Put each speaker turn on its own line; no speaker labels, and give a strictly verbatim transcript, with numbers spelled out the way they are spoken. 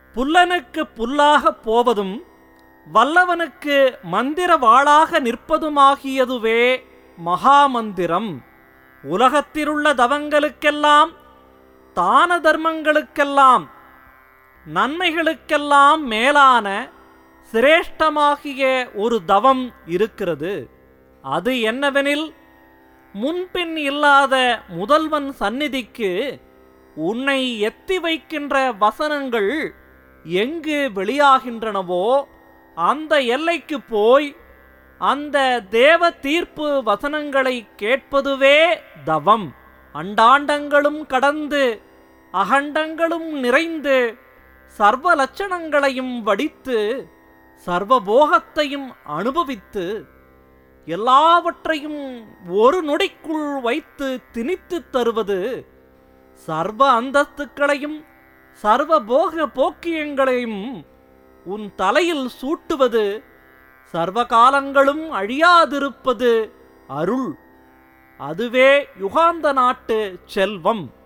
புல்லனுக்கு புல்லாகப் போவதும் வல்லவனுக்கு மந்திர வாளாக நிற்பதுமாகியதுவே மகாமந்திரம். உலகத்திலுள்ள தவங்களுக்கெல்லாம், தான தர்மங்களுக்கெல்லாம், நன்மைகளுக்கெல்லாம் மேலான சிரேஷ்டமாகிய ஒரு தவம் இருக்கிறது. அது என்னவெனில், முன்பின் இல்லாத முதல்வன் சந்நிதிக்கு உன்னை எத்தி வைக்கின்ற வசனங்கள் எங்கு வெளியாகின்றனவோ அந்த எல்லைக்கு போய் அந்த தேவ தீர்ப்பு வசனங்களை கேட்பதுவே தவம். அண்டாண்டங்களும் கடந்து அகண்டங்களும் நிறைந்து சர்வ லட்சணங்களையும் வடித்து சர்வபோகத்தையும் அனுபவித்து எல்லாவற்றையும் ஒரு நொடிக்குள் வைத்து திணித்து தருவது, சர்வ அந்தஸ்துக்களையும் சர்வ போக போக்கியங்களையும் உன் தலையில் சூட்டுவது, சர்வ காலங்களும் அழியாதிருப்பது அருள். அதுவே யுகாந்த நாட்டு செல்வம்.